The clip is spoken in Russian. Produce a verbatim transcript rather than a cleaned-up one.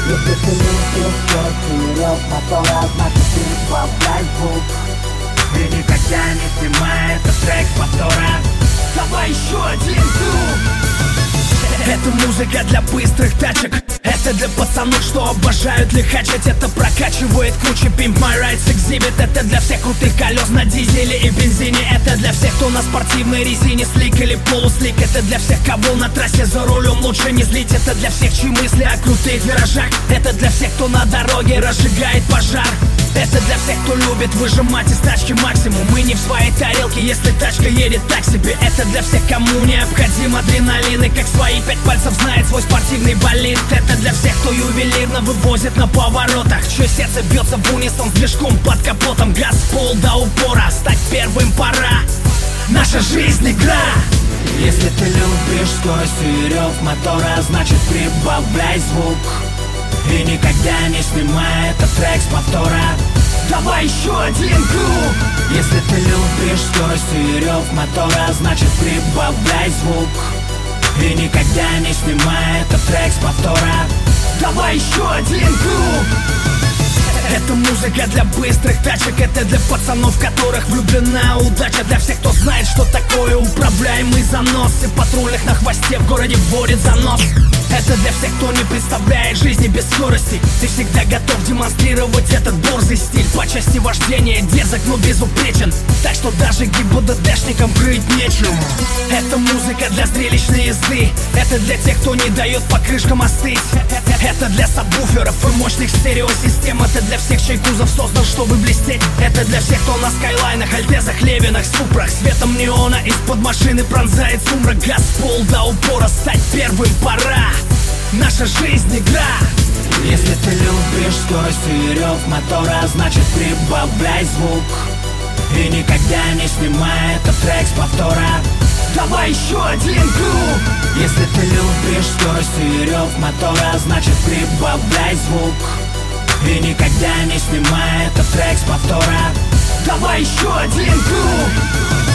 Если ты любишь скорость и рев мотора, значит прибавляй звук. И никогда не снимай этот трек с повтора. Давай еще один круг. Это музыка для быстрых тачек. Это для пацанов, что обожают лихачить. Это прокачивает круче Pimp My Rides Exhibit. Это для всех крутых колес на дизеле и бензине. Это для всех, кто на спортивной резине слик или полуслик. Это для всех, кого на трассе за рулем лучше не злить. Это для всех, чьи мысли о крутых виражах. Это для всех, кто на дороге разжигает пожар. Это для всех, кто любит выжимать из тачки максимум. Мы не в своей тарелке, если тачка едет так себе. Это для всех, кому необходим адреналин и как свои пять пальцев знает свой спортивный болид. Это для всех, кто ювелирно вывозит на поворотах, чье сердце бьется в унисон с движком под капотом. Газ в пол до упора, стать первым пора. Наша жизнь игра. Если ты любишь скорость и рев мотора, значит прибавляй звук. И никогда не снимай этот трек с повтора. Давай еще один круг. Если ты любишь скорость и рев мотора, значит прибавляй звук. И никогда не снимай этот трек с повтора. Давай еще один круг. Это музыка для быстрых тачек. Это для пацанов, в которых влюблена удача. Для всех, кто знает, что такое управляемый занос. И патрульных на хвосте в городе вводит занос. Это для всех, кто не представляет жизни без скорости. Ты всегда готов демонстрировать этот борзый стиль. По части вождения дерзок, но безупречен. Так что даже ГИБДДшникам крыть нечем. Это музыка для зрелищной езды. Это для тех, кто не дает покрышкам остыть. Это для сабвуферов и мощных стереосистем. Это для всех, чей кузов создан, чтобы блестеть. Это для всех, кто на скайлайнах, альтезах, левинах, супрах. Светом неона из-под машины пронзает сумрак. Газ в пол до упора, стать первым пора. Наша жизнь игра. Если ты любишь скорость и рев мотора, значит прибавляй звук. И никогда не снимай этот трек с повтора. Давай еще один круг. Если ты любишь скорость и рев мотора, значит прибавляй звук. И никогда не снимай этот трек с повтора. Давай еще один круг.